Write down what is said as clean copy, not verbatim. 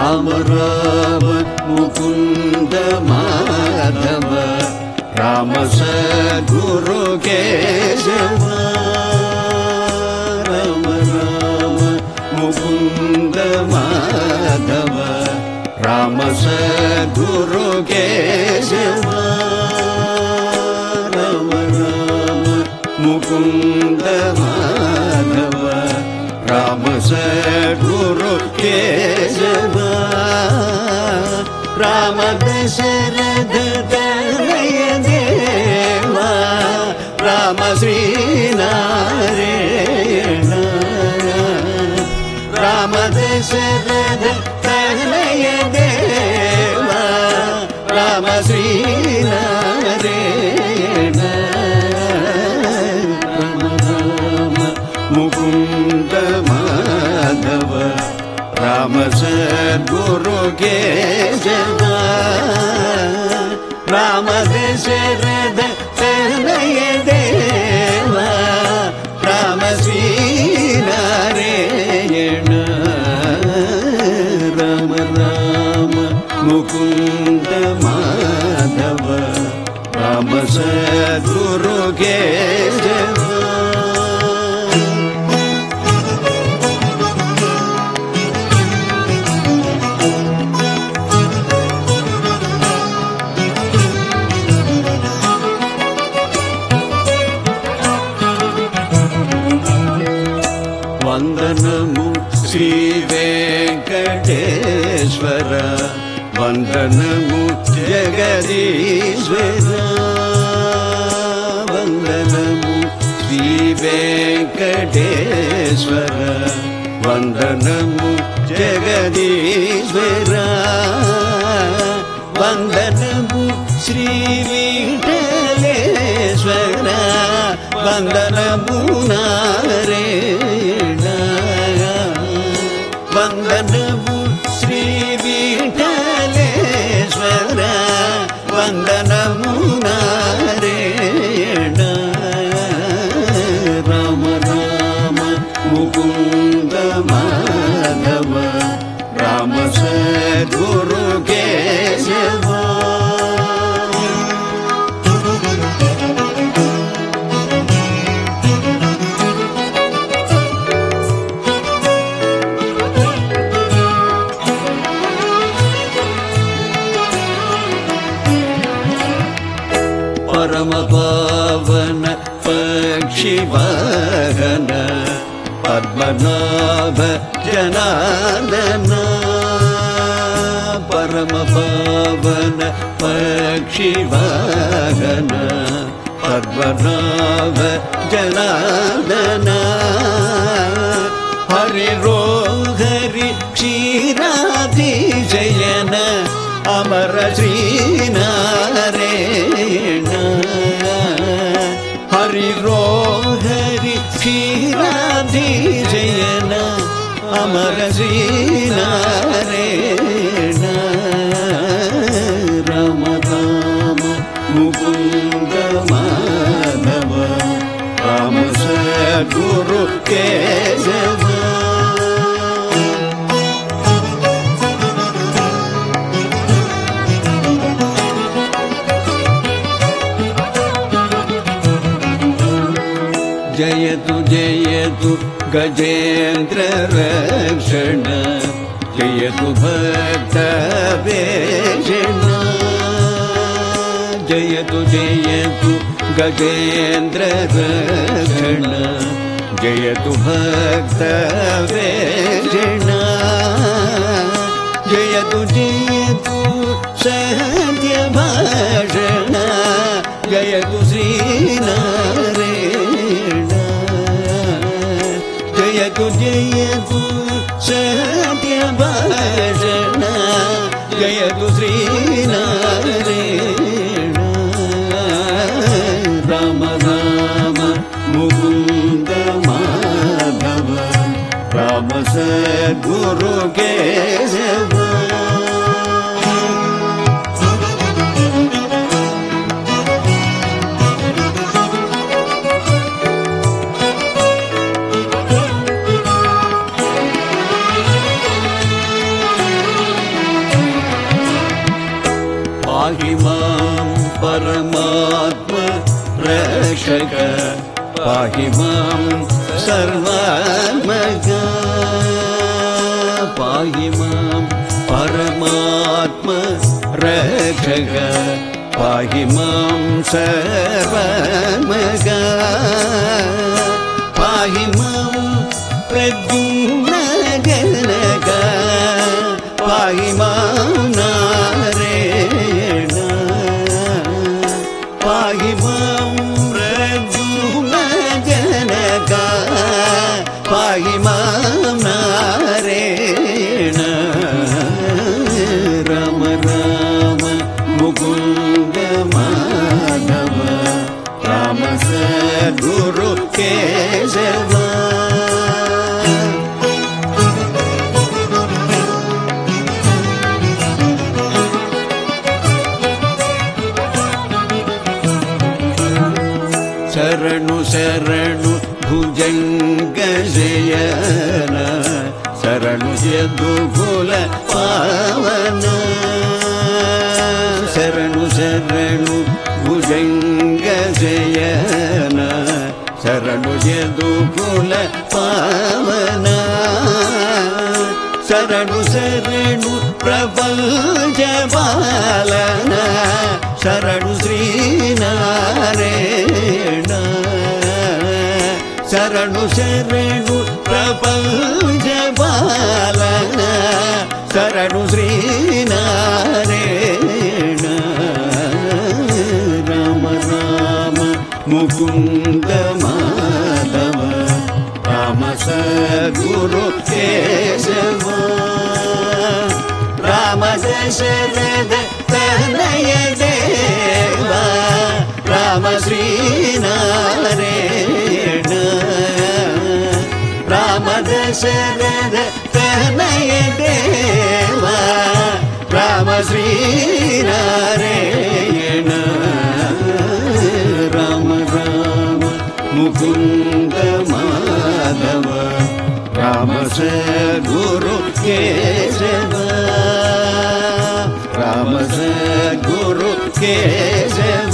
రామ రామ ముకుంద మాధవ రామ సద్గురు కేశవ రామ రామ ముకుంద మాధవ రామ సద్గురు కేశవ రామ రామ ముకుంద మాధవ రామ సద్గురు కేశవ రామ దశరథ తనయ దేవా రామ శ్రీనారాయణ రామ దశరథ తనయ దేవా రామ శ్రీనారాయణ రామ రామ ముకుంద మాధవ రామ సద్గురు కేశవ రామ దశరథ తనయ దేవా రామ శ్రీనారాయణ రామ రామ ముకుంద మాధవ రామ సద్గురు కేశవ వందనము శ్రీ వెంకటేశ్వర వందనము జగదీశ్వర వందనము శ్రీ వెంకటేశ్వర వందనము జగదీశ్వర వందనము శ్రీ విఠలేశ్వర వందనము నారాయణ వందనము శ్రీ విఠలేశ్వర వందనము నారాయణ రామ రామ ముకుంద మాధవ రామ సద్గురు కేశవ పరమ పావన పక్షివాహన పద్మనాభ జనార్దన పరమ పావన పక్షివాహన పద్మనాభ జనార్దన హరి హరి క్షీరాధిశయన అమర శ్రీనారాయణ హరి హరి క్షీరాధిశయన అమర శ్రీనారాయణ రామ రామ ముకుంద మాధవ రామ సద్గురు కేశవ జయతు జయతు గజేంద్ర రక్షణ జయతు భక్త వేషణ జయతు జయతు గజేంద్ర రక్షణ జయతు భక్త వేషణ జయతు జయతు సత్య భాషణ జయతు శ్రీనారాయణ జయతు జయతు సత్య భాషణ జయతు శ్రీనారాయణ రామ రామ ముకుంద మాధవ రామ సద్గురు కేశవ पाहि मां सर्वात्मका पाहि मां परमात्म रक्षक पाहि मां सर्वात्मका पाहि मां प्रद्युम्न जनक पाहि मां नारायण पाहि मां प्रद्युम्न जनक पाहि मां नारायण राम राम मुकुंद माधव राम सद्गुरु केशव शरणु शरणु भुजंग शयन शरणु यदुकुल पावन शरणु शरणु भुजंग शयन शरणु यदुकुल पावन शरणु शरणु प्रपंच पालन शरणु श्रीनारायण शरणु शरणु प्रपंच पालन शरणु श्रीनारायण राम राम मुकुंद माधव राम सद्गुरु केशव राम दशरथ तनय देवा राम श्रीनारायण राम दशरथ तनय देवा राम श्रीनारायण राम राम मुकुंद माधव राम सद्गुरु केशव राम सद्गुरु केशव